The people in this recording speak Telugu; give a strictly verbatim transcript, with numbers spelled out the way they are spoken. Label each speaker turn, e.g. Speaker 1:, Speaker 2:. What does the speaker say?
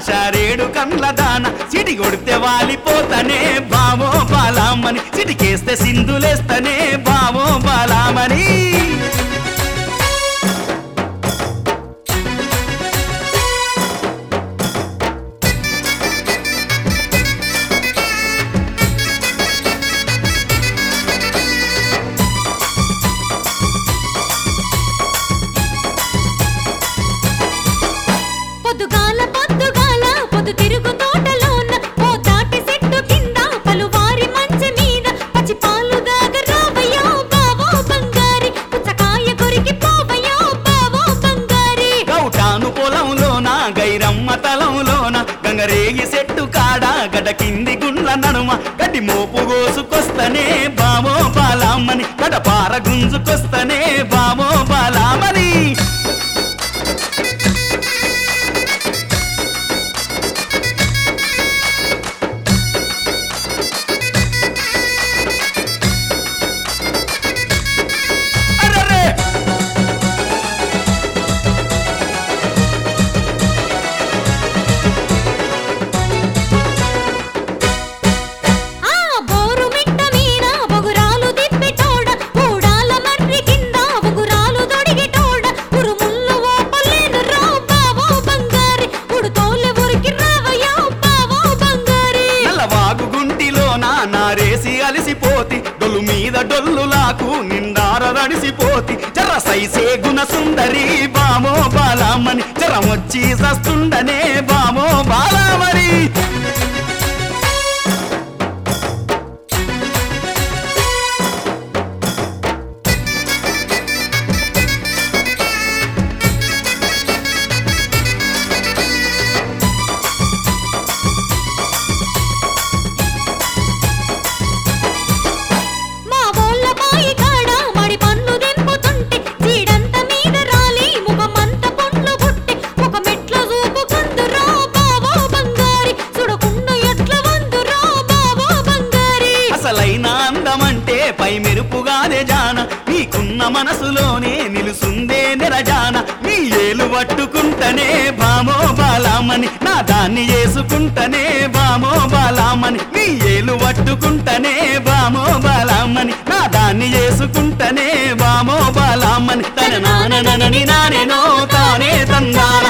Speaker 1: షారేడు కండ్ల దాన సిటి కొడితే వాలిపోతనే బావో బాలామని సిటికేస్తే సింధులేస్తనే బావో బాలామని గంగరేగి చెట్టు కాడ గడ కింది గుండ్ల నడుమ గడ్డి మోపు గోసుకొస్తనే బావో బాలామని గడపార గుంజుకొస్తనే బావో బాలామని నారేసి అలిసిపోతి డొల్లు మీద డొల్లులాకు నిండార రడిసిపోతి జర సైసే గుణ సుందరి బామో బాలామని జరం వచ్చి సస్తుండనే బామో బాలామని అందమంటే పై మెరుపుగానే జాన నీకున్న మనసులోనే నిలుసుందే నిరజాన నీ ఏలు పట్టుకుంటనే బామో బాలామని నా దాన్ని చేసుకుంటనే బామో బాలామని నీ ఏలు పట్టుకుంటనే బామో బాలామని నా దాన్ని చేసుకుంటనే బామో బాలామని తన నాననని నానేనో తానే తందా